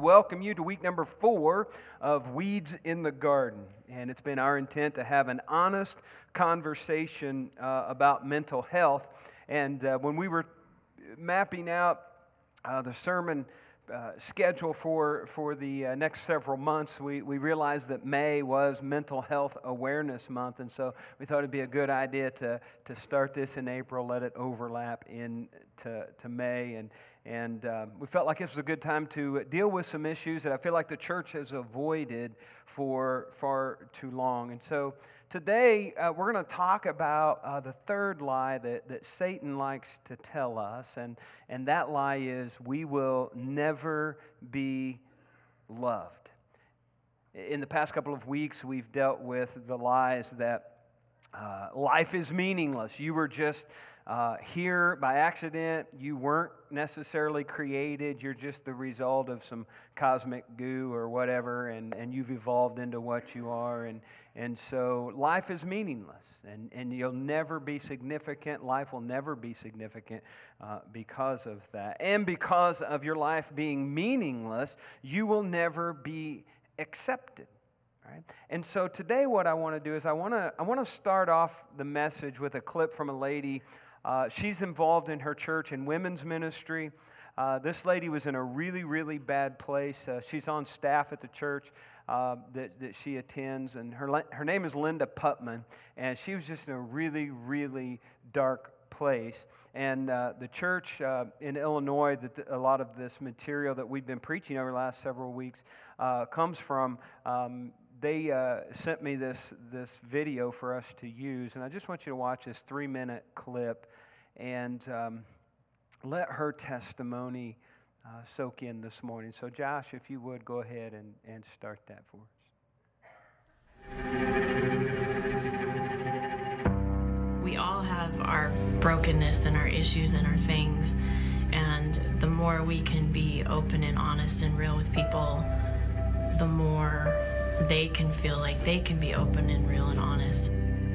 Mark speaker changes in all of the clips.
Speaker 1: welcome you to week number 4 of Weeds in the Garden. And it's been our intent to have an honest conversation about mental health. And when we were mapping out the sermon schedule for the next several months, we realized that May was Mental Health Awareness Month, and so we thought it'd be a good idea to start this in April, let it overlap into May, and we felt like this was a good time to deal with some issues that I feel like the church has avoided for far too long. And so today we're going to talk about the third lie that Satan likes to tell us, and that lie is we will never be loved. In the past couple of weeks, we've dealt with the lies that life is meaningless. You were just here by accident. You weren't necessarily created. You're just the result of some cosmic goo or whatever, and you've evolved into what you are. And so life is meaningless, and you'll never be significant. Life will never be significant because of that. And because of your life being meaningless, you will never be accepted. Right? And so today what I want to do is I want to start off the message with a clip from a lady. She's involved in her church in women's ministry. This lady was in a really, really bad place. She's on staff at the church that she attends, and her name is Linda Putman, and she was just in a really, really dark place. And the church in Illinois, that a lot of this material that we've been preaching over the last several weeks comes from, they sent me this video for us to use, and I just want you to watch this 3-minute clip and let her testimony soak in this morning. So Josh, if you would, go ahead and start that for us.
Speaker 2: We all have our brokenness and our issues and our things, and the more we can be open and honest and real with people, the more they can feel like they can be open and real and honest.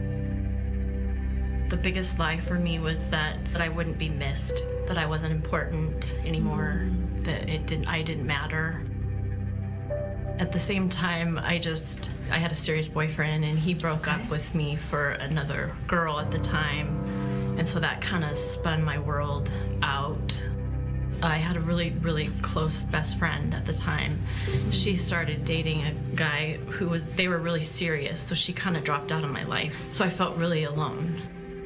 Speaker 2: The biggest lie for me was that I wouldn't be missed, that I wasn't important anymore, that I didn't matter. At the same time, I had a serious boyfriend, and he broke up with me for another girl at the time, and so that kind of spun my world out. I had a really, really close best friend at the time. She started dating a guy they were really serious, so she kind of dropped out of my life. So I felt really alone.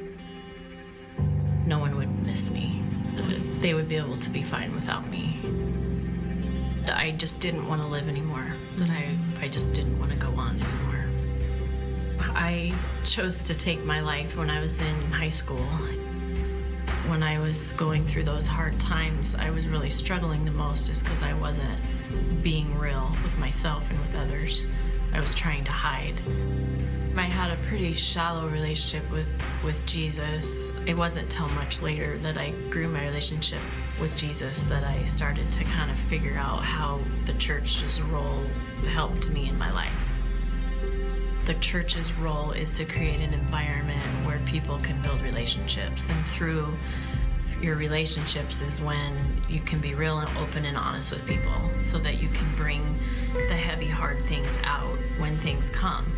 Speaker 2: No one would miss me. They would be able to be fine without me. I just didn't want to live anymore. I just didn't want to go on anymore. I chose to take my life when I was in high school. When I was going through those hard times, I was really struggling the most just because I wasn't being real with myself and with others. I was trying to hide. I had a pretty shallow relationship with Jesus. It wasn't till much later that I grew my relationship with Jesus that I started to kind of figure out how the church's role helped me in my life. The church's role is to create an environment where people can build relationships, and through your relationships is when you can be real and open and honest with people so that you can bring the heavy, hard things out when things come.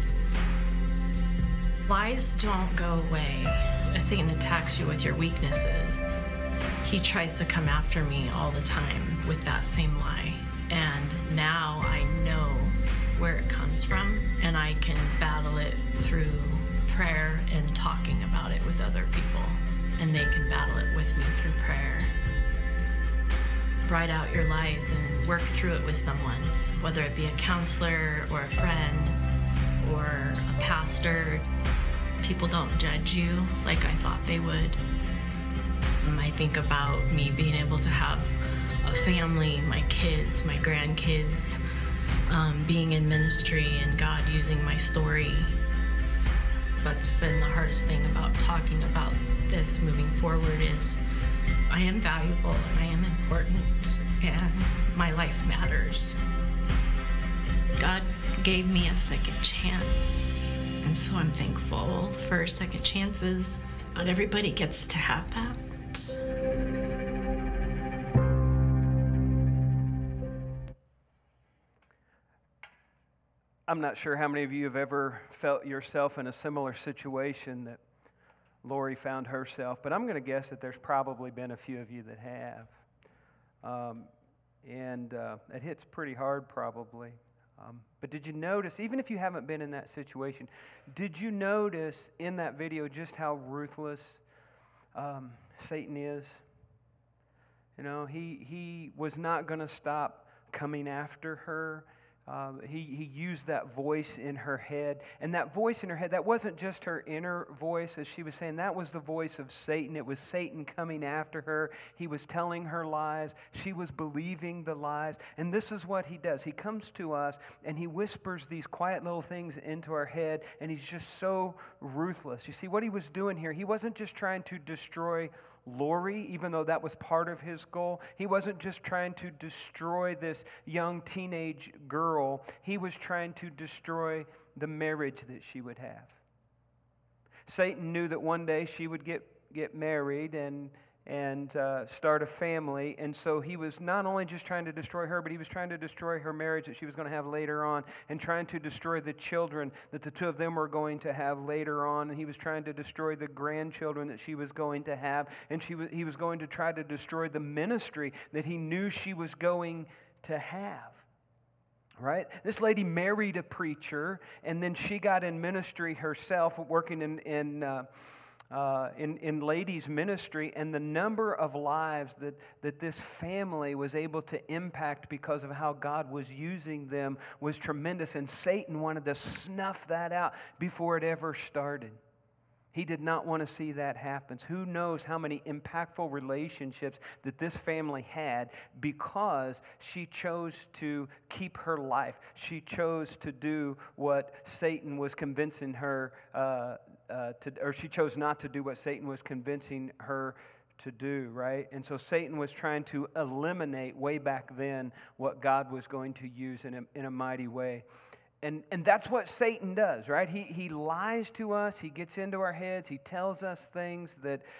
Speaker 2: Lies don't go away. Satan attacks you with your weaknesses. He tries to come after me all the time with that same lie. And now I know where it comes from, and I can battle it through prayer and talking about it with other people, and they can battle it with me through prayer. Write out your lies and work through it with someone, whether it be a counselor or a friend or a pastor. People don't judge you like I thought they would. I think about me being able to have a family, my kids, my grandkids, being in ministry and God using my story. That's been the hardest thing about talking about this moving forward is I am valuable and I am important and my life matters. God gave me a second chance, and so I'm thankful for second chances. Not everybody gets to have that.
Speaker 1: I'm not sure how many of you have ever felt yourself in a similar situation that Lori found herself, but I'm going to guess that there's probably been a few of you that have. It hits pretty hard probably. But did you notice, even if you haven't been in that situation, did you notice in that video just how ruthless Satan is? You know, he was not going to stop coming after her. He used that voice in her head. And that voice in her head, that wasn't just her inner voice, as she was saying. That was the voice of Satan. It was Satan coming after her. He was telling her lies. She was believing the lies. And this is what he does. He comes to us and he whispers these quiet little things into our head. And he's just so ruthless. You see, what he was doing here, he wasn't just trying to destroy Lori, even though that was part of his goal. He wasn't just trying to destroy this young teenage girl. He was trying to destroy the marriage that she would have. Satan knew that one day she would get married and start a family. And so he was not only just trying to destroy her, but he was trying to destroy her marriage that she was going to have later on, and trying to destroy the children that the two of them were going to have later on. And he was trying to destroy the grandchildren that she was going to have. And he was going to try to destroy the ministry that he knew she was going to have. Right? This lady married a preacher, and then she got in ministry herself, working in ladies' ministry, and the number of lives that this family was able to impact because of how God was using them was tremendous, and Satan wanted to snuff that out before it ever started. He did not want to see that happen. Who knows how many impactful relationships that this family had because she chose to keep her life. She chose to do what Satan was convincing her or she chose not to do what Satan was convincing her to do, right? And so Satan was trying to eliminate way back then what God was going to use in a mighty way. And that's what Satan does, right? He lies to us. He gets into our heads. He tells us things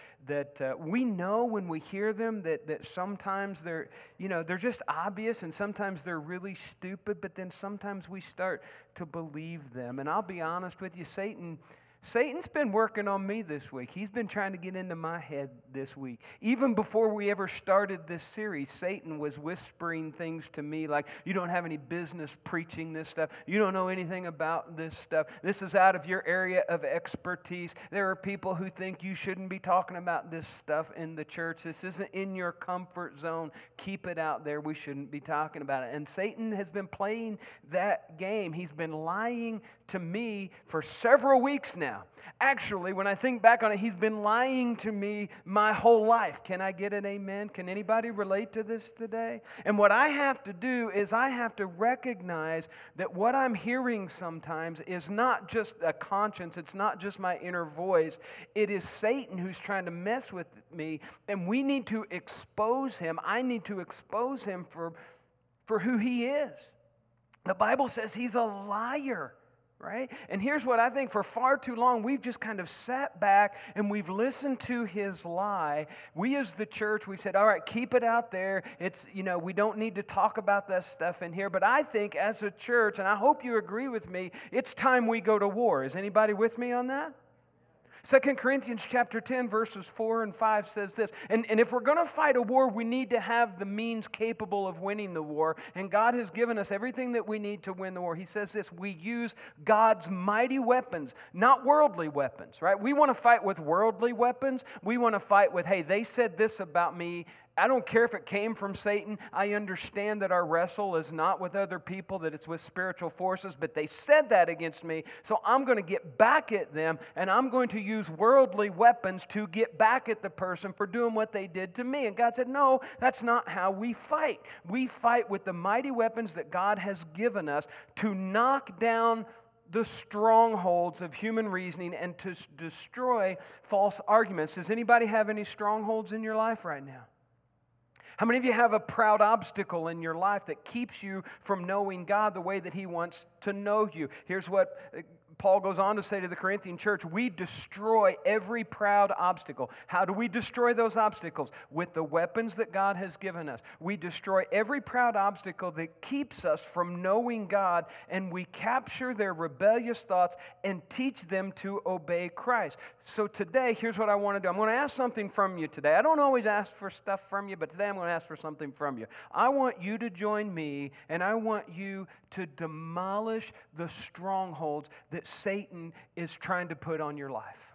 Speaker 1: that we know when we hear them that sometimes they're just obvious, and sometimes they're really stupid, but then sometimes we start to believe them. And I'll be honest with you, Satan's been working on me this week. He's been trying to get into my head this week. Even before we ever started this series, Satan was whispering things to me like, you don't have any business preaching this stuff. You don't know anything about this stuff. This is out of your area of expertise. There are people who think you shouldn't be talking about this stuff in the church. This isn't in your comfort zone. Keep it out there. We shouldn't be talking about it. And Satan has been playing that game. He's been lying to me for several weeks now. Actually, when I think back on it, he's been lying to me my whole life. Can I get an amen? Can anybody relate to this today? And what I have to do is I have to recognize that what I'm hearing sometimes is not just a conscience. It's not just my inner voice. It is Satan who's trying to mess with me, and we need to expose him. I need to expose him for who he is. The Bible says he's a liar. Right? And here's what I think: for far too long, we've just kind of sat back and we've listened to his lie. We as the church, we've said, all right, keep it out there. It's, we don't need to talk about that stuff in here. But I think as a church, and I hope you agree with me, it's time we go to war. Is anybody with me on that? 2 Corinthians chapter 10, verses 4 and 5 says this, and if we're going to fight a war, we need to have the means capable of winning the war, and God has given us everything that we need to win the war. He says this: we use God's mighty weapons, not worldly weapons, right? We want to fight with worldly weapons. We want to fight with, hey, they said this about me. I don't care if it came from Satan. I understand that our wrestle is not with other people, that it's with spiritual forces, but they said that against me, so I'm going to get back at them, and I'm going to use worldly weapons to get back at the person for doing what they did to me. And God said, no, that's not how we fight. We fight with the mighty weapons that God has given us to knock down the strongholds of human reasoning and to destroy false arguments. Does anybody have any strongholds in your life right now? How many of you have a proud obstacle in your life that keeps you from knowing God the way that He wants to know you? Here's what Paul goes on to say to the Corinthian church, we destroy every proud obstacle. How do we destroy those obstacles? With the weapons that God has given us. We destroy every proud obstacle that keeps us from knowing God, and we capture their rebellious thoughts and teach them to obey Christ. So today, here's what I want to do. I'm going to ask something from you today. I don't always ask for stuff from you, but today I'm going to ask for something from you. I want you to join me, and I want you to demolish the strongholds that Satan is trying to put on your life.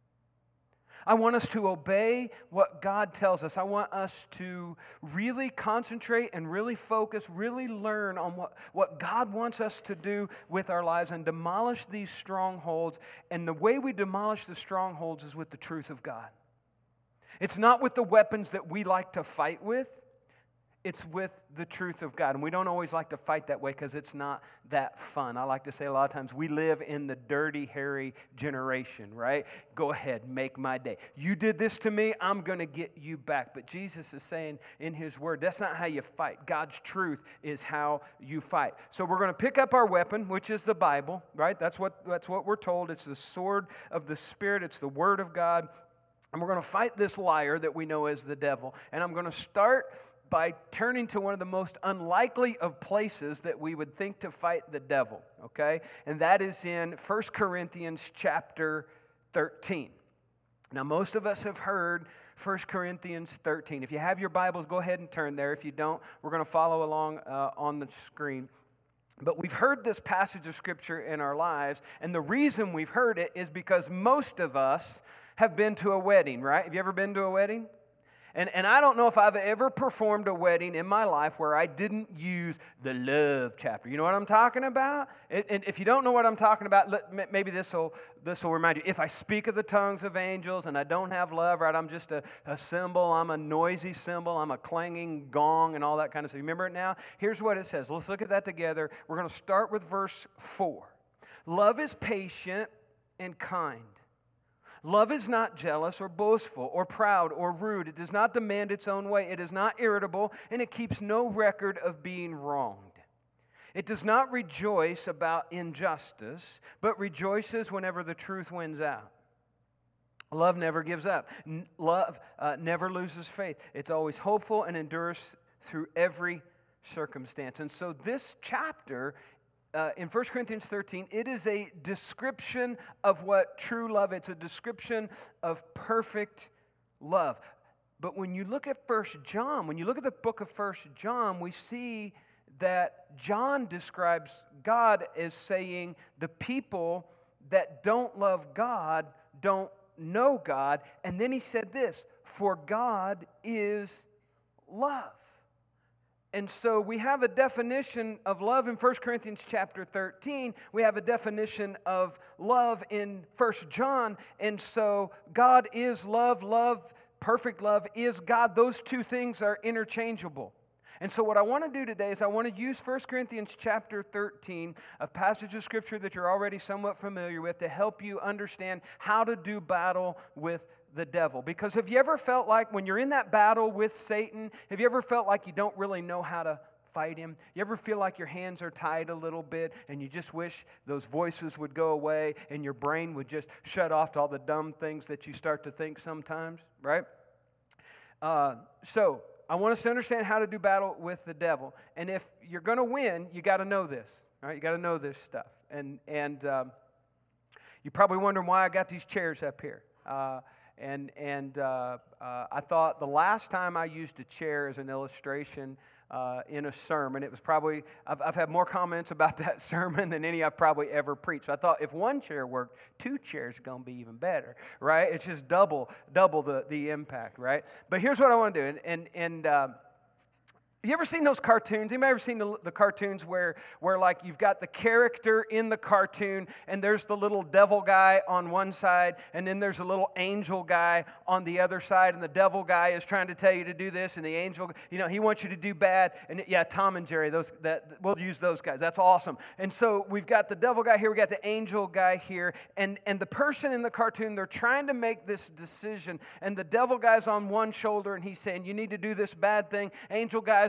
Speaker 1: I want us to obey what God tells us. I want us to really concentrate and really focus, really learn on what God wants us to do with our lives and demolish these strongholds. And the way we demolish the strongholds is with the truth of God. It's not with the weapons that we like to fight with. It's with the truth of God. And we don't always like to fight that way because it's not that fun. I like to say a lot of times we live in the dirty, hairy generation, right? Go ahead, make my day. You did this to me, I'm going to get you back. But Jesus is saying in His Word, that's not how you fight. God's truth is how you fight. So we're going to pick up our weapon, which is the Bible, right? That's what we're told. It's the sword of the Spirit. It's the Word of God. And we're going to fight this liar that we know as the devil. And I'm going to start by turning to one of the most unlikely of places that we would think to fight the devil, okay? And that is in 1 Corinthians chapter 13. Now, most of us have heard 1 Corinthians 13. If you have your Bibles, go ahead and turn there. If you don't, we're going to follow along on the screen. But we've heard this passage of Scripture in our lives, and the reason we've heard it is because most of us have been to a wedding, right? Have you ever been to a wedding? And I don't know if I've ever performed a wedding in my life where I didn't use the love chapter. You know what I'm talking about? And if you don't know what I'm talking about, maybe this will remind you. If I speak of the tongues of angels and I don't have love, right, I'm just a cymbal. I'm a noisy cymbal. I'm a clanging gong and all that kind of stuff. You remember it now? Here's what it says. Let's look at that together. We're going to start with verse 4. Love is patient and kind. Love is not jealous or boastful or proud or rude. It does not demand its own way. It is not irritable, and it keeps no record of being wronged. It does not rejoice about injustice, but rejoices whenever the truth wins out. Love never gives up. Love never loses faith. It's always hopeful and endures through every circumstance. And so this chapter in 1 Corinthians 13, it is a description of what true love is. It's a description of perfect love. But when you look at 1 John, when you look at the book of 1 John, we see that John describes God as saying the people that don't love God don't know God. And then he said this, for God is love. And so we have a definition of love in 1 Corinthians chapter 13. We have a definition of love in 1 John. And so God is love. Love, perfect love, is God. Those two things are interchangeable. And so what I want to do today is I want to use 1 Corinthians chapter 13, a passage of Scripture that you're already somewhat familiar with, to help you understand how to do battle with the devil. Because have you ever felt like when you're in that battle with Satan, have you ever felt like you don't really know how to fight him? You ever feel like your hands are tied a little bit and you just wish those voices would go away and your brain would just shut off to all the dumb things that you start to think sometimes, right? So I want us to understand how to do battle with the devil. And if you're going to win, you got to know this, all right? You got to know this stuff. And you're probably wondering why I got these chairs up here. I thought the last time I used a chair as an illustration in a sermon, it was probably, I've had more comments about that sermon than any I've probably ever preached. So I thought if one chair worked, two chairs are going to be even better, right? It's just double the impact, right? But here's what I want to do. You ever seen those cartoons? Anybody ever seen the cartoons where like you've got the character in the cartoon and there's the little devil guy on one side and then there's a little angel guy on the other side, and the devil guy is trying to tell you to do this and the angel, he wants you to do bad. And yeah, Tom and Jerry, we'll use those guys. That's awesome. And so we've got the devil guy here, we got the angel guy here, and the person in the cartoon, they're trying to make this decision, and the devil guy's on one shoulder and he's saying, you need to do this bad thing. Angel guy's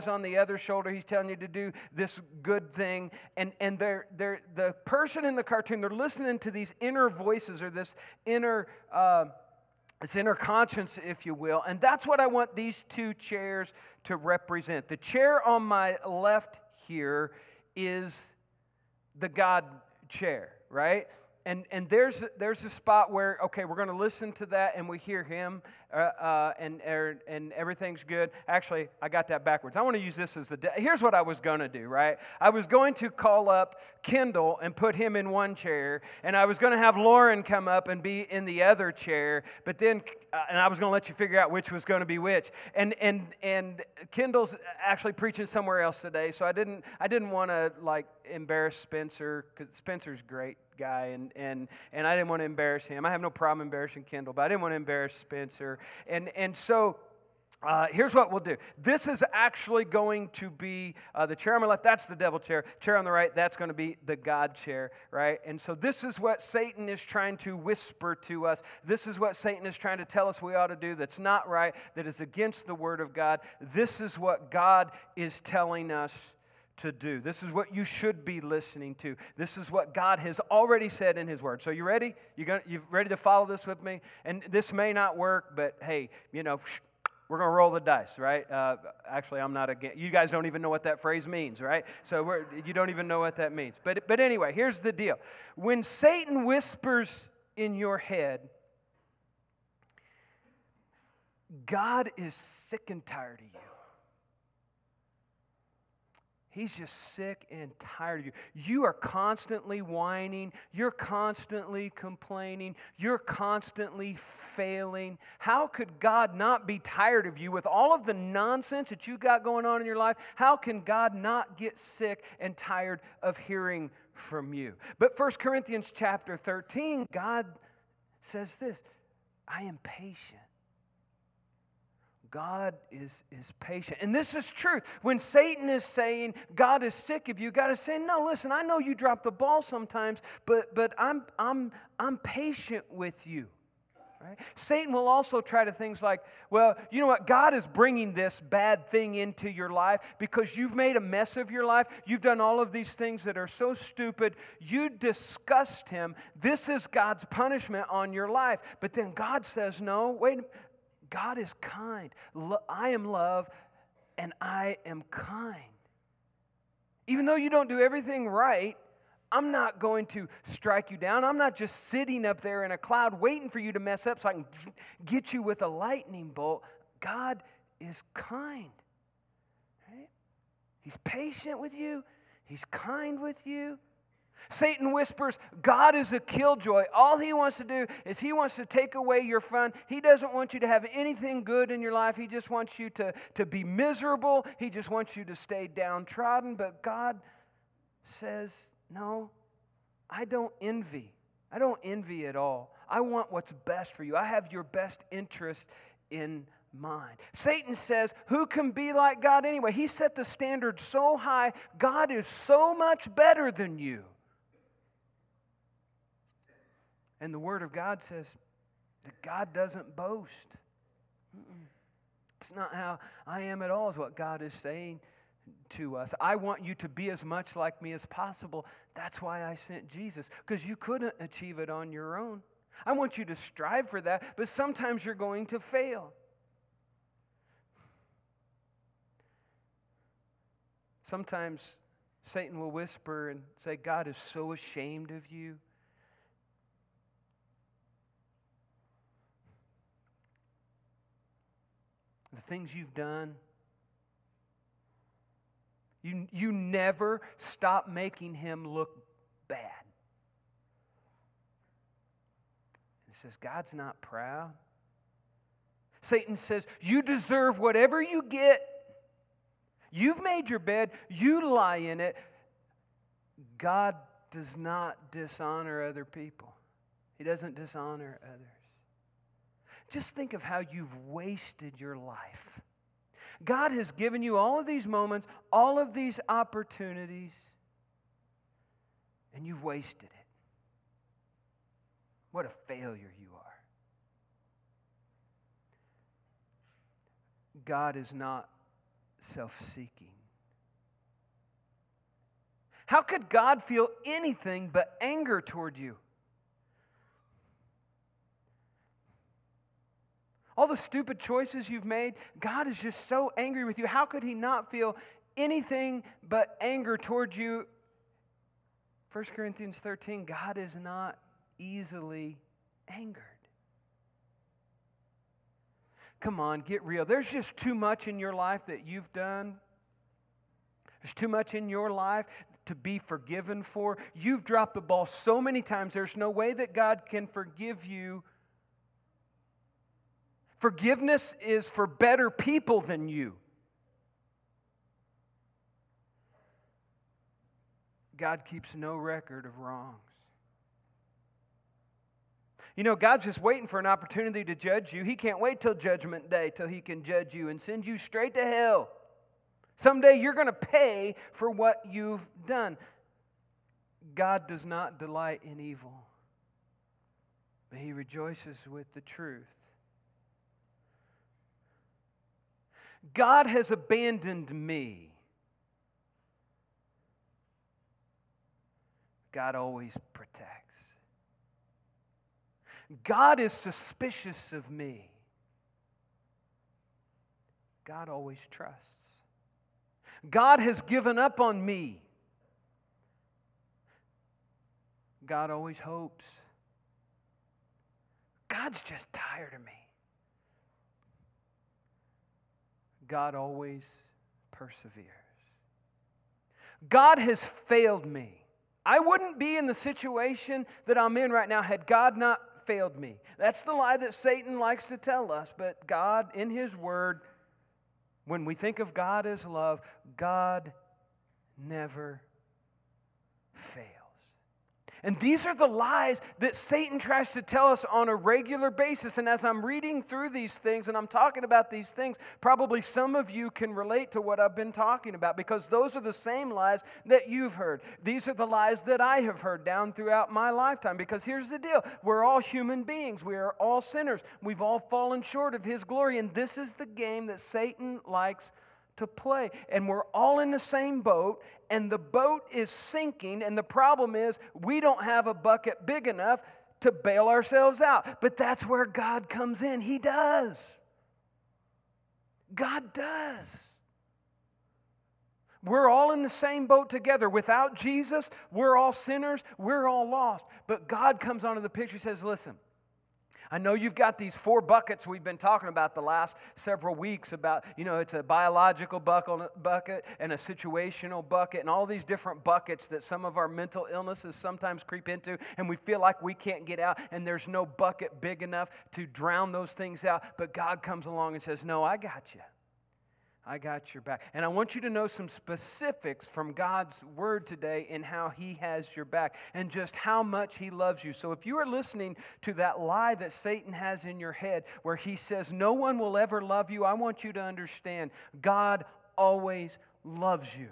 Speaker 1: guy's on the other shoulder. He's telling you to do this good thing. And the person in the cartoon, they're listening to these inner voices or this inner conscience, if you will. And that's what I want these two chairs to represent. The chair on my left here is the God chair, right? And there's a spot where, okay, we're going to listen to that and we hear him and everything's good. Actually, I got that backwards. I want to use this as here's what I was going to do, right? I was going to call up Kendall and put him in one chair, and I was going to have Lauren come up and be in the other chair, but then, and I was going to let you figure out which was going to be which. And Kendall's actually preaching somewhere else today, so I didn't want to like embarrass Spencer, because Spencer's great guy, and I didn't want to embarrass him. I have no problem embarrassing Kendall, but I didn't want to embarrass Spencer. And so here's what we'll do. This is actually going to be the chair on my left. That's the devil chair. Chair on the right, that's going to be the God chair, right? And so this is what Satan is trying to whisper to us. This is what Satan is trying to tell us we ought to do that's not right, that is against the Word of God. This is what God is telling us to do. This is what you should be listening to. This is what God has already said in His Word. So you ready? You ready to follow this with me? And this may not work, but hey, we're going to roll the dice, right? Actually, I'm not against. You guys don't even know what that phrase means, right? So you don't even know what that means. But anyway, here's the deal. When Satan whispers in your head, God is sick and tired of you. He's just sick and tired of you. You are constantly whining. You're constantly complaining. You're constantly failing. How could God not be tired of you with all of the nonsense that you got going on in your life? How can God not get sick and tired of hearing from you? But 1 Corinthians chapter 13, God says this, I am patient. God is patient. And this is truth. When Satan is saying God is sick of you, God is saying, no, listen, I know you drop the ball sometimes, but I'm patient with you. Right? Satan will also try to things like, well, you know what? God is bringing this bad thing into your life because you've made a mess of your life. You've done all of these things that are so stupid. You disgust him. This is God's punishment on your life. But then God says, no, wait, God is kind. I am love and I am kind. Even though you don't do everything right, I'm not going to strike you down. I'm not just sitting up there in a cloud waiting for you to mess up so I can get you with a lightning bolt. God is kind. Right? He's patient with you. He's kind with you. Satan whispers, God is a killjoy. All he wants to do is he wants to take away your fun. He doesn't want you to have anything good in your life. He just wants you to be miserable. He just wants you to stay downtrodden. But God says, no, I don't envy. I don't envy at all. I want what's best for you. I have your best interest in mind. Satan says, who can be like God anyway? He set the standard so high. God is so much better than you. And the Word of God says that God doesn't boast. It's not how I am at all, is what God is saying to us. I want you to be as much like me as possible. That's why I sent Jesus, because you couldn't achieve it on your own. I want you to strive for that, but sometimes you're going to fail. Sometimes Satan will whisper and say, God is so ashamed of you. The things you've done. You never stop making him look bad. It says God's not proud. Satan says you deserve whatever you get. You've made your bed. You lie in it. God does not dishonor other people. He doesn't dishonor others. Just think of how you've wasted your life. God has given you all of these moments, all of these opportunities, and you've wasted it. What a failure you are. God is not self-seeking. How could God feel anything but anger toward you? All the stupid choices you've made, God is just so angry with you. How could He not feel anything but anger toward you? 1 Corinthians 13, God is not easily angered. Come on, get real. There's just too much in your life that you've done. There's too much in your life to be forgiven for. You've dropped the ball so many times, there's no way that God can forgive you. Forgiveness is for better people than you. God keeps no record of wrongs. You know, God's just waiting for an opportunity to judge you. He can't wait till Judgment Day till He can judge you and send you straight to hell. Someday you're going to pay for what you've done. God does not delight in evil, but He rejoices with the truth. God has abandoned me. God always protects. God is suspicious of me. God always trusts. God has given up on me. God always hopes. God's just tired of me. God always perseveres. God has failed me. I wouldn't be in the situation that I'm in right now had God not failed me. That's the lie that Satan likes to tell us. But God, in His Word, when we think of God as love, God never fails. And these are the lies that Satan tries to tell us on a regular basis. And as I'm reading through these things and I'm talking about these things, probably some of you can relate to what I've been talking about, because those are the same lies that you've heard. These are the lies that I have heard down throughout my lifetime. Because here's the deal. We're all human beings. We are all sinners. We've all fallen short of His glory. And this is the game that Satan likes to play. And we're all in the same boat, and the boat is sinking, and the problem is we don't have a bucket big enough to bail ourselves out. But that's where God comes in. He does. God does. We're all in the same boat together. Without Jesus, we're all sinners. We're all lost. But God comes onto the picture and says, listen, I know you've got these 4 buckets we've been talking about the last several weeks about, it's a biological bucket and a situational bucket and all these different buckets that some of our mental illnesses sometimes creep into, and we feel like we can't get out, and there's no bucket big enough to drown those things out. But God comes along and says, no, I got you. I got your back. And I want you to know some specifics from God's Word today in how He has your back and just how much He loves you. So if you are listening to that lie that Satan has in your head where he says no one will ever love you, I want you to understand God always loves you.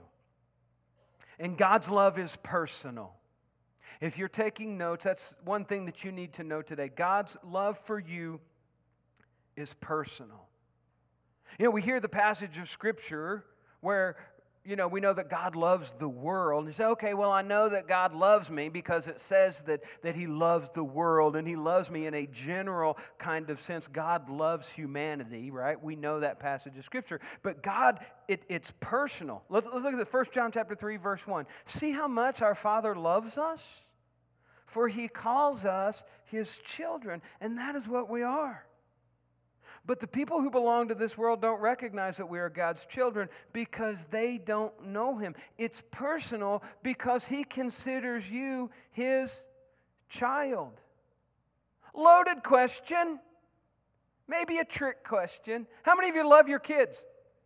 Speaker 1: And God's love is personal. If you're taking notes, that's one thing that you need to know today. God's love for you is personal. We hear the passage of Scripture where, we know that God loves the world. And you say, okay, well, I know that God loves me because it says that He loves the world and He loves me in a general kind of sense. God loves humanity, right? We know that passage of Scripture. But God, it's personal. Let's look at 1 John chapter 3, verse 1. See how much our Father loves us? For He calls us His children, and that is what we are. But the people who belong to this world don't recognize that we are God's children because they don't know Him. It's personal because He considers you His child. Loaded question. Maybe a trick question. How many of you love your kids?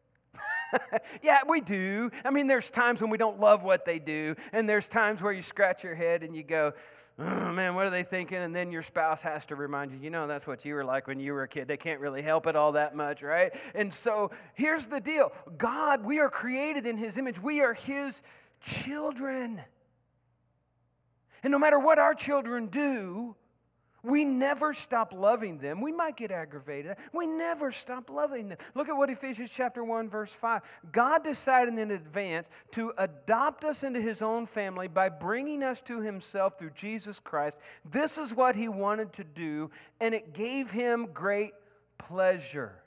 Speaker 1: Yeah, we do. I mean, there's times when we don't love what they do, and there's times where you scratch your head and you go, oh, man, what are they thinking? And then your spouse has to remind you, that's what you were like when you were a kid. They can't really help it all that much, right? And so here's the deal. God, we are created in His image. We are His children. And no matter what our children do, We never stop loving them. We might get aggravated. We never stop loving them. Look at what Ephesians chapter 1, verse 5. God decided in advance to adopt us into His own family by bringing us to Himself through Jesus Christ. This is what He wanted to do, and it gave Him great pleasure.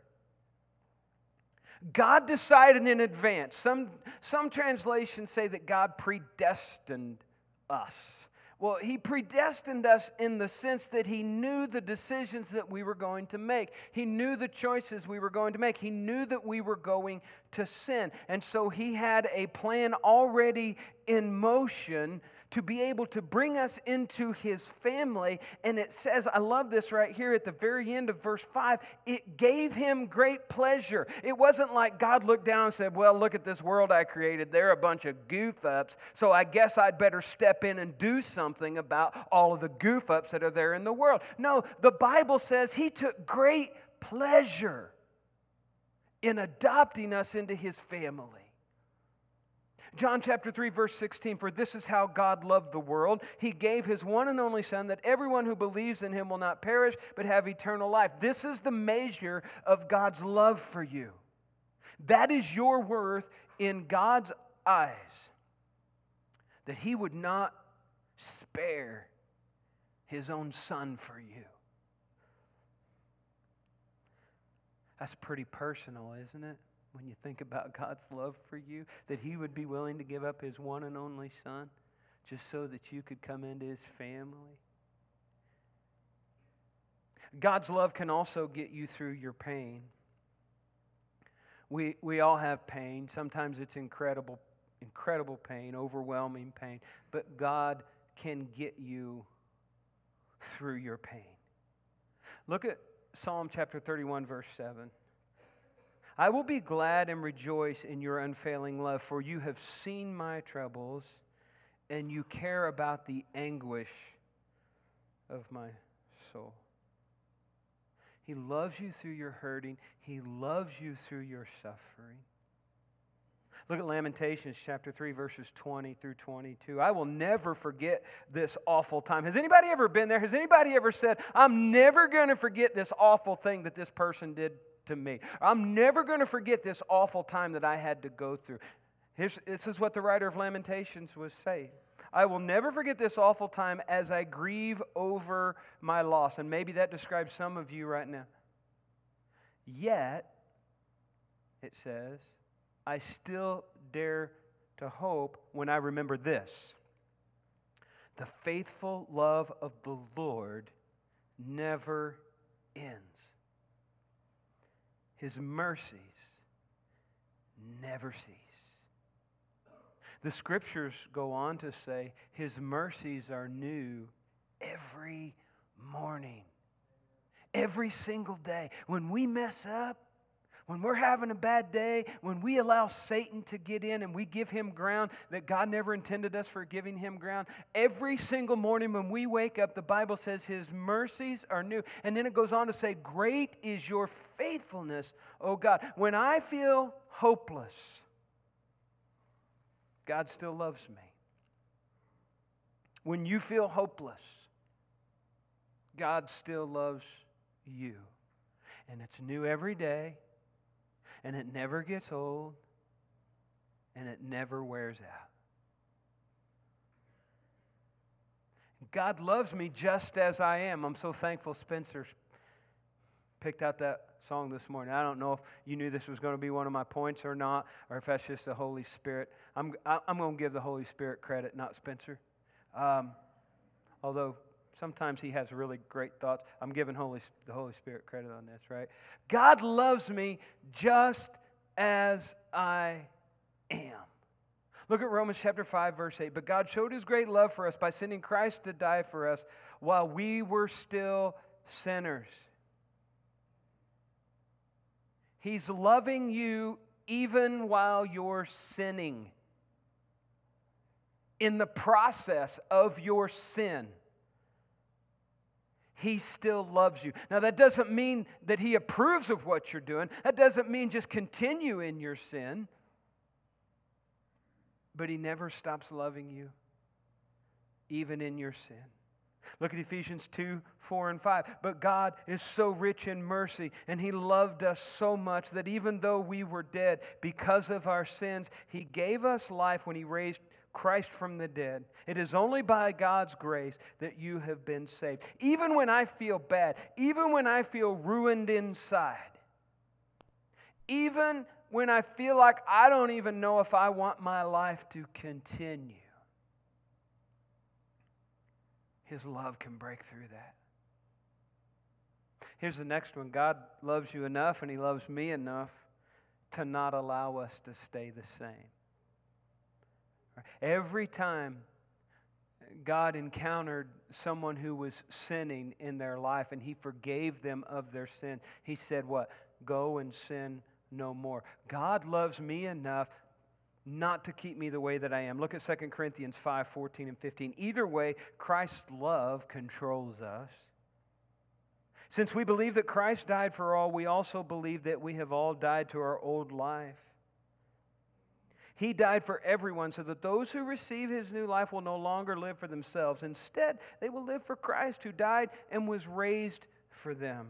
Speaker 1: God decided in advance. Some translations say that God predestined us. Well, He predestined us in the sense that He knew the decisions that we were going to make. He knew the choices we were going to make. He knew that we were going to sin. And so He had a plan already in motion to be able to bring us into His family. And it says, I love this right here at the very end of verse 5, it gave Him great pleasure. It wasn't like God looked down and said, well, look at this world I created. They're a bunch of goof-ups, so I guess I'd better step in and do something about all of the goof-ups that are there in the world. No, the Bible says He took great pleasure in adopting us into His family. John chapter 3, verse 16, for this is how God loved the world. He gave His one and only Son, that everyone who believes in Him will not perish, but have eternal life. This is the measure of God's love for you. That is your worth in God's eyes, that He would not spare His own Son for you. That's pretty personal, isn't it? When you think about God's love for you, that He would be willing to give up His one and only Son just so that you could come into His family. God's love can also get you through your pain. We all have pain. Sometimes it's incredible pain, overwhelming pain. But God can get you through your pain. Look at Psalm chapter 31, verse 7. I will be glad and rejoice in your unfailing love, for you have seen my troubles, and you care about the anguish of my soul. He loves you through your hurting. He loves you through your suffering. Look at Lamentations chapter 3, verses 20 through 22. I will never forget this awful time. Has anybody ever been there? Has anybody ever said, I'm never going to forget this awful thing that this person did to me? I'm never going to forget this awful time that I had to go through. This is what the writer of Lamentations was saying. I will never forget this awful time as I grieve over my loss. And maybe that describes some of you right now. Yet, it says, I still dare to hope when I remember this. The faithful love of the Lord never ends. His mercies never cease. The Scriptures go on to say His mercies are new every morning, every single day. When we mess up, when we're having a bad day, when we allow Satan to get in and we give him ground that God never intended us for giving him ground, every single morning when we wake up, the Bible says His mercies are new. And then it goes on to say, great is your faithfulness, O God. When I feel hopeless, God still loves me. When you feel hopeless, God still loves you. And it's new every day. And it never gets old, and it never wears out. God loves me just as I am. I'm so thankful Spencer picked out that song this morning. I don't know if you knew this was going to be one of my points or not, or if that's just the Holy Spirit. I'm going to give the Holy Spirit credit, not Spencer. Although sometimes he has really great thoughts. I'm giving the Holy Spirit credit on this, right? God loves me just as I am. Look at Romans chapter 5, verse 8. But God showed His great love for us by sending Christ to die for us while we were still sinners. He's loving you even while you're sinning. In the process of your sin, He still loves you. Now, that doesn't mean that He approves of what you're doing. That doesn't mean just continue in your sin. But He never stops loving you, even in your sin. Look at Ephesians 2, 4, and 5. But God is so rich in mercy, and He loved us so much that even though we were dead because of our sins, He gave us life when He raised Christ from the dead. It is only by God's grace that you have been saved. Even when I feel bad, even when I feel ruined inside, even when I feel like I don't even know if I want my life to continue, His love can break through that. Here's the next one. God loves you enough, and He loves me enough to not allow us to stay the same. Every time God encountered someone who was sinning in their life and He forgave them of their sin, He said what? Go and sin no more. God loves me enough not to keep me the way that I am. Look at 2 Corinthians 5, 14 and 15. Either way, Christ's love controls us. Since we believe that Christ died for all, we also believe that we have all died to our old life. He died for everyone so that those who receive His new life will no longer live for themselves. Instead, they will live for Christ who died and was raised for them.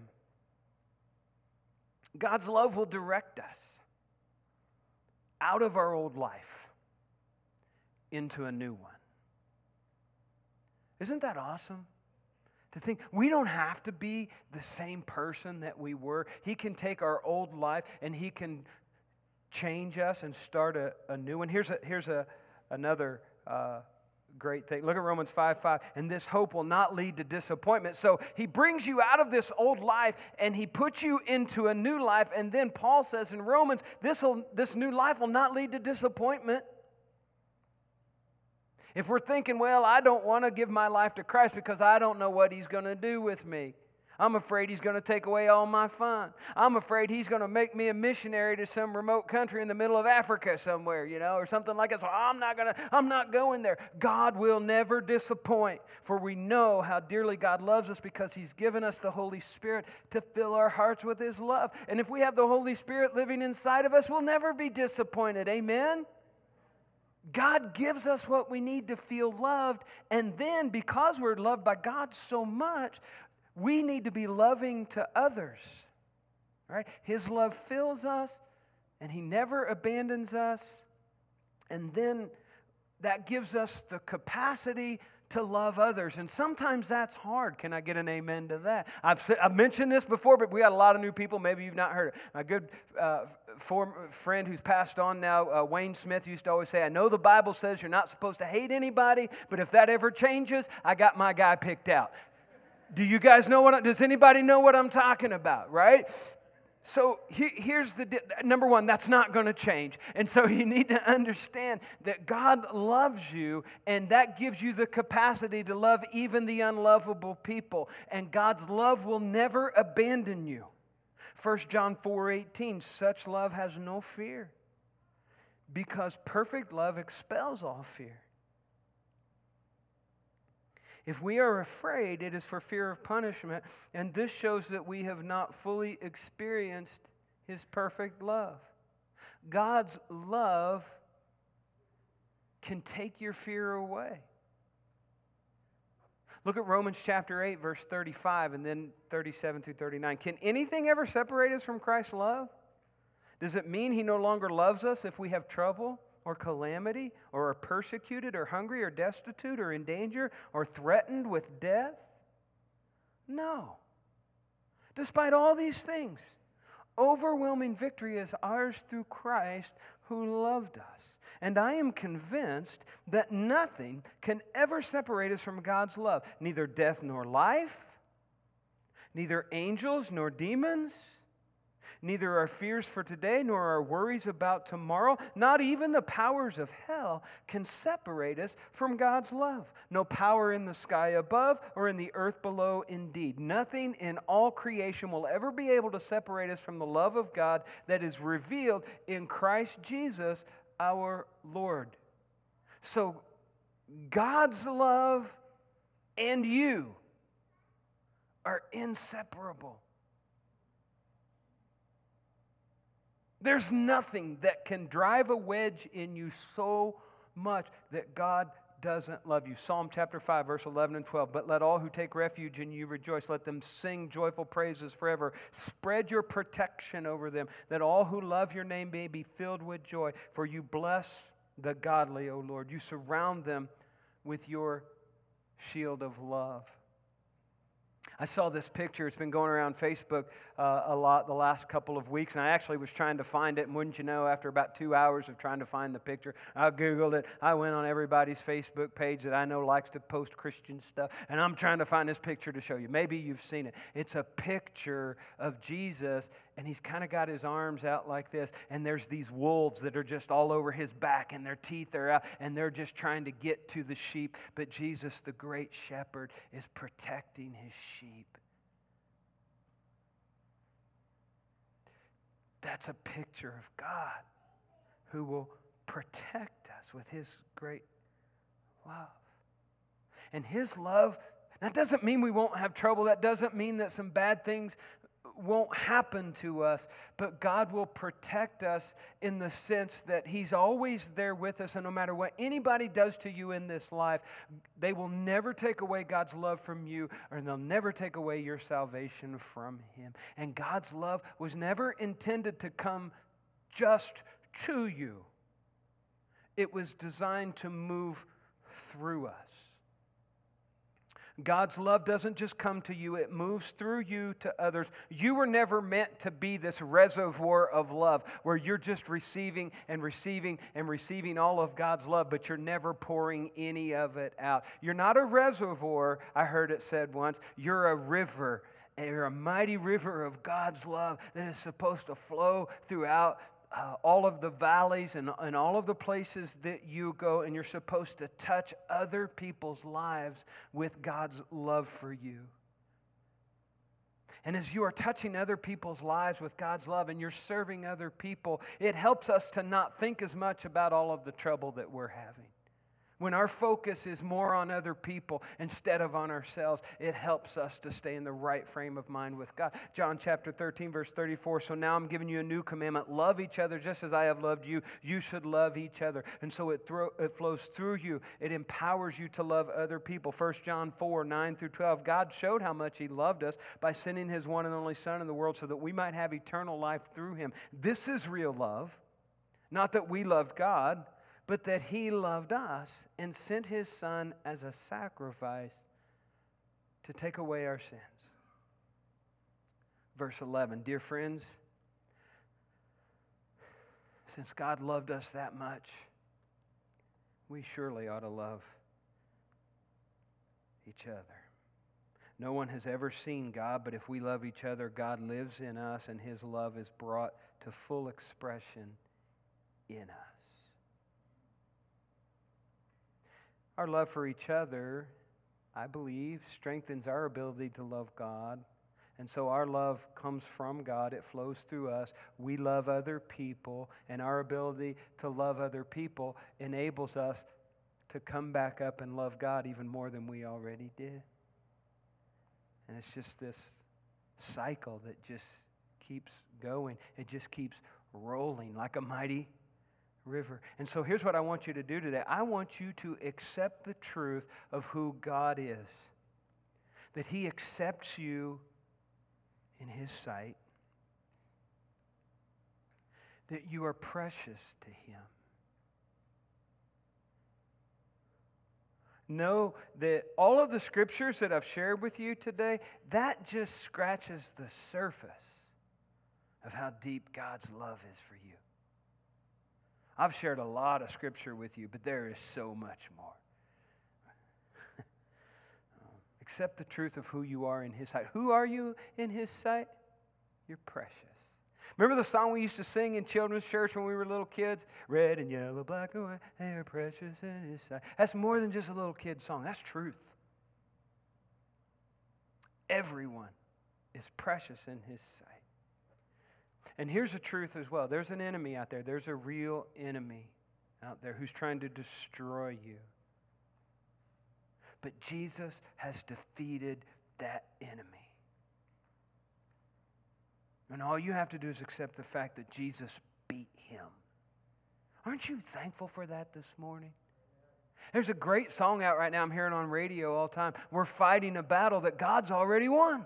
Speaker 1: God's love will direct us out of our old life into a new one. Isn't that awesome? To think we don't have to be the same person that we were. He can take our old life and He can change us and start a new one. Here's another great thing. Look at Romans 5:5. And this hope will not lead to disappointment. So He brings you out of this old life and He puts you into a new life. And then Paul says in Romans, this new life will not lead to disappointment. If we're thinking, well, I don't want to give my life to Christ because I don't know what He's going to do with me. I'm afraid He's going to take away all my fun. I'm afraid He's going to make me a missionary to some remote country in the middle of Africa somewhere, or something like that. So I'm not going there. God will never disappoint, for we know how dearly God loves us because He's given us the Holy Spirit to fill our hearts with His love. And if we have the Holy Spirit living inside of us, we'll never be disappointed. Amen? God gives us what we need to feel loved, and then because we're loved by God so much, we need to be loving to others, right? His love fills us, and He never abandons us. And then that gives us the capacity to love others. And sometimes that's hard. Can I get an amen to that? I've mentioned this before, but we got a lot of new people. Maybe you've not heard it. My good friend who's passed on now, Wayne Smith, used to always say, I know the Bible says you're not supposed to hate anybody, but if that ever changes, I got my guy picked out. Do you guys know does anybody know what I'm talking about, right? So here's number one, that's not going to change. And so you need to understand that God loves you, and that gives you the capacity to love even the unlovable people. And God's love will never abandon you. 1 John 4:18, such love has no fear, because perfect love expels all fear. If we are afraid, it is for fear of punishment, and this shows that we have not fully experienced His perfect love. God's love can take your fear away. Look at Romans chapter 8, verse 35, and then 37 through 39. Can anything ever separate us from Christ's love? Does it mean He no longer loves us if we have trouble, or calamity, or are persecuted, or hungry, or destitute, or in danger, or threatened with death? No. Despite all these things, overwhelming victory is ours through Christ who loved us. And I am convinced that nothing can ever separate us from God's love. Neither death nor life, neither angels nor demons, neither our fears for today nor our worries about tomorrow, not even the powers of hell can separate us from God's love. No power in the sky above or in the earth below, indeed. Nothing in all creation will ever be able to separate us from the love of God that is revealed in Christ Jesus our Lord. So God's love and you are inseparable. There's nothing that can drive a wedge in you so much that God doesn't love you. Psalm chapter 5, verse 11 and 12. But let all who take refuge in you rejoice. Let them sing joyful praises forever. Spread your protection over them, that all who love your name may be filled with joy. For you bless the godly, O Lord. You surround them with your shield of love. I saw this picture. It's been going around Facebook a lot the last couple of weeks, and I actually was trying to find it, and wouldn't you know, after about 2 hours of trying to find the picture, I Googled it. I went on everybody's Facebook page that I know likes to post Christian stuff, and I'm trying to find this picture to show you. Maybe you've seen it. It's a picture of Jesus, and he's kind of got his arms out like this, and there's these wolves that are just all over his back, and their teeth are out, and they're just trying to get to the sheep. But Jesus, the great shepherd, is protecting his sheep. That's a picture of God who will protect us with his great love. And his love, that doesn't mean we won't have trouble. That doesn't mean that some bad things won't happen to us, but God will protect us in the sense that he's always there with us, and no matter what anybody does to you in this life, they will never take away God's love from you, or they'll never take away your salvation from him. And God's love was never intended to come just to you. It was designed to move through us. God's love doesn't just come to you, it moves through you to others. You were never meant to be this reservoir of love where you're just receiving and receiving and receiving all of God's love, but you're never pouring any of it out. You're not a reservoir, I heard it said once. You're a river. You're a mighty river of God's love that is supposed to flow throughout all of the valleys and all of the places that you go, and you're supposed to touch other people's lives with God's love for you. And as you are touching other people's lives with God's love and you're serving other people, it helps us to not think as much about all of the trouble that we're having. When our focus is more on other people instead of on ourselves, it helps us to stay in the right frame of mind with God. John chapter 13, verse 34, so now I'm giving you a new commandment. Love each other just as I have loved you. You should love each other. And so it flows through you. It empowers you to love other people. 1 John 4, 9 through 12, God showed how much he loved us by sending his one and only Son in the world so that we might have eternal life through him. This is real love. Not that we loved God, but that he loved us and sent his Son as a sacrifice to take away our sins. Verse 11, dear friends, since God loved us that much, we surely ought to love each other. No one has ever seen God, but if we love each other, God lives in us and his love is brought to full expression in us. Our love for each other, I believe, strengthens our ability to love God. And so our love comes from God. It flows through us. We love other people, and our ability to love other people enables us to come back up and love God even more than we already did. And it's just this cycle that just keeps going. It just keeps rolling like a mighty river. And so here's what I want you to do today. I want you to accept the truth of who God is. That he accepts you in his sight. That you are precious to him. Know that all of the scriptures that I've shared with you today, that just scratches the surface of how deep God's love is for you. I've shared a lot of scripture with you, but there is so much more. Accept the truth of who you are in his sight. Who are you in his sight? You're precious. Remember the song we used to sing in children's church when we were little kids? Red and yellow, black and white, they are precious in his sight. That's more than just a little kid song. That's truth. Everyone is precious in his sight. And here's the truth as well. There's an enemy out there. There's a real enemy out there who's trying to destroy you. But Jesus has defeated that enemy. And all you have to do is accept the fact that Jesus beat him. Aren't you thankful for that this morning? There's a great song out right now I'm hearing on radio all the time. We're fighting a battle that God's already won.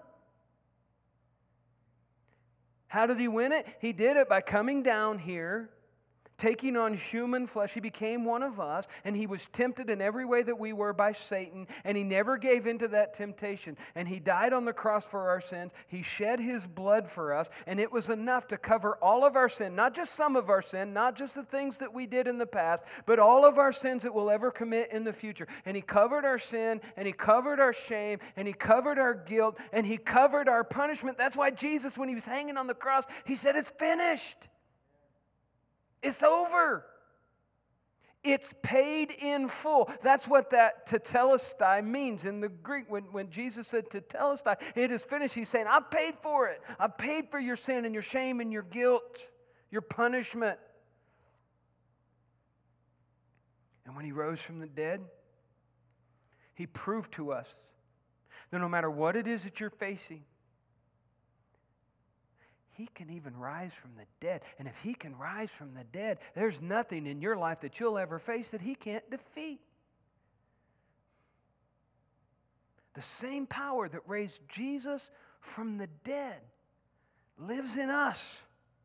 Speaker 1: How did he win it? He did it by coming down here, taking on human flesh. He became one of us, and he was tempted in every way that we were by Satan, and he never gave in to that temptation. And he died on the cross for our sins. He shed his blood for us, and it was enough to cover all of our sin, not just some of our sin, not just the things that we did in the past, but all of our sins that we'll ever commit in the future. And he covered our sin, and he covered our shame, and he covered our guilt, and he covered our punishment. That's why Jesus, when he was hanging on the cross, he said, "It's finished. It's over. It's paid in full." That's what that tetelestai means in the Greek. When Jesus said tetelestai, it is finished. He's saying, I've paid for it. I've paid for your sin and your shame and your guilt, your punishment. And when he rose from the dead, he proved to us that no matter what it is that you're facing, he can even rise from the dead. And if he can rise from the dead, there's nothing in your life that you'll ever face that he can't defeat. The same power that raised Jesus from the dead lives in us.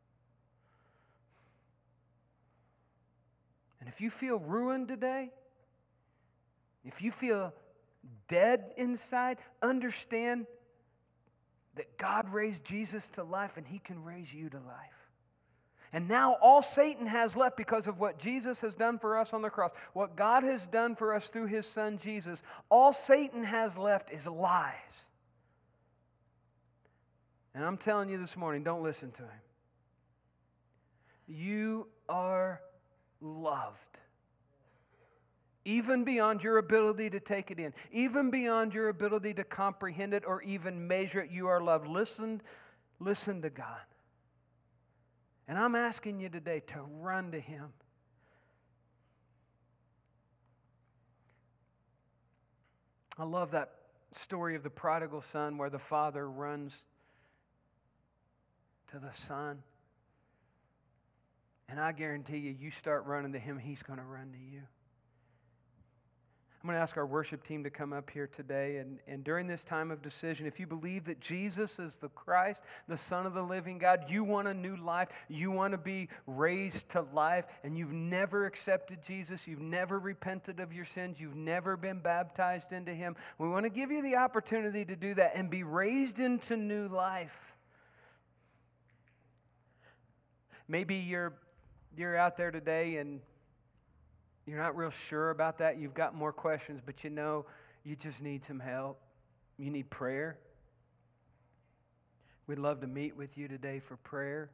Speaker 1: And if you feel ruined today, if you feel dead inside, understand that God raised Jesus to life, and he can raise you to life. And now all Satan has left, because of what Jesus has done for us on the cross, what God has done for us through his Son Jesus, all Satan has left is lies. And I'm telling you this morning, don't listen to him. You are loved. Even beyond your ability to take it in, even beyond your ability to comprehend it or even measure it, you are loved. Listen to God. And I'm asking you today to run to him. I love that story of the prodigal son where the father runs to the son. And I guarantee you, you start running to him, he's going to run to you. I'm going to ask our worship team to come up here today. And during this time of decision, if you believe that Jesus is the Christ, the Son of the living God, you want a new life, you want to be raised to life, and you've never accepted Jesus, you've never repented of your sins, you've never been baptized into him, we want to give you the opportunity to do that and be raised into new life. Maybe you're out there today and you're not real sure about that. You've got more questions, but you know you just need some help. You need prayer. We'd love to meet with you today for prayer.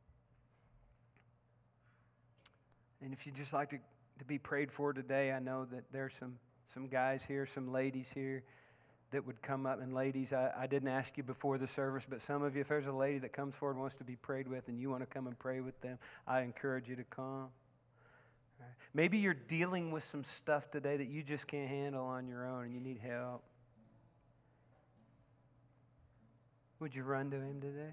Speaker 1: And if you'd just like to be prayed for today, I know that there's some guys here, some ladies here that would come up. And ladies, I didn't ask you before the service, but some of you, if there's a lady that comes forward and wants to be prayed with and you want to come and pray with them, I encourage you to come. Maybe you're dealing with some stuff today that you just can't handle on your own and you need help. Would you run to him today?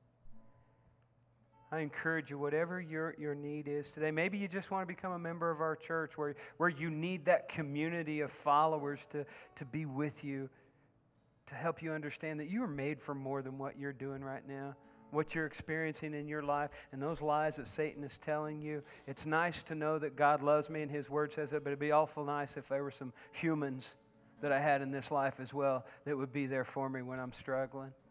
Speaker 1: I encourage you, whatever your need is today. Maybe you just want to become a member of our church where you need that community of followers to be with you, to help you understand that you are made for more than what you're doing right now, what you're experiencing in your life, and those lies that Satan is telling you. It's nice to know that God loves me and his word says that, but it'd be awful nice if there were some humans that I had in this life as well that would be there for me when I'm struggling.